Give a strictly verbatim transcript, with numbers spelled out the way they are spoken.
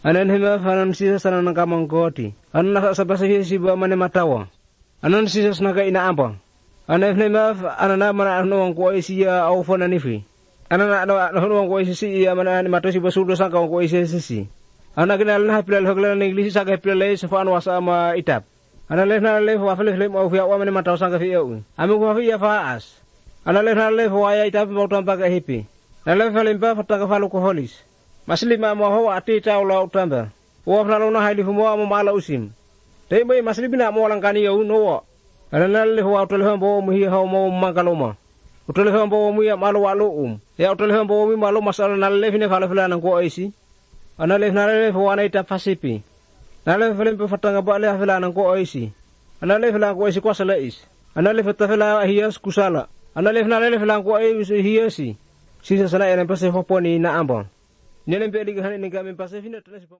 Anan hema fanan sisa sana nang kamang koti. Anan nasa sabasa si ba mane matawa. Anan sisa naga ina amba. Anan hema anan mana ano ang ko isia au fona nifi. Anan ano ano ang ko isia ia mana matosi basudo sangka ang ko isia sisi. Anan kinal na pilal haglan ng English sa pilal sa fan wasa ma itap. Anan le na le wa fele le au fiya wa mane mataw sangka fiya. Ami ko fiya faas. Anan le na le wa ya itap mo tampa ka hipi. Anan le fele pa fataka falu ko holis. Maslima mo ho ati taula utamba. Wa fnalo na haili fumo mo mala usim. Dei mai maslibina mo lang kani yo no. Alana le ho utole hambo mo hi ha mo mangaloma. Utole hambo mo ya malo walo um. Ya utole hambo mo malo masala na le fine fala fala nang ko aisi. Ana le na le ho ana ita pasipi. Na le fele pe fatanga ba le fala nang ko aisi. Ana le fala ko aisi ko sala is. Ana le fata fala hias kusala. Ana le na le fala ko aisi hiasi. Sisa sana ere pase ho poni na amba. Nelen pe liga hanin kami pase fina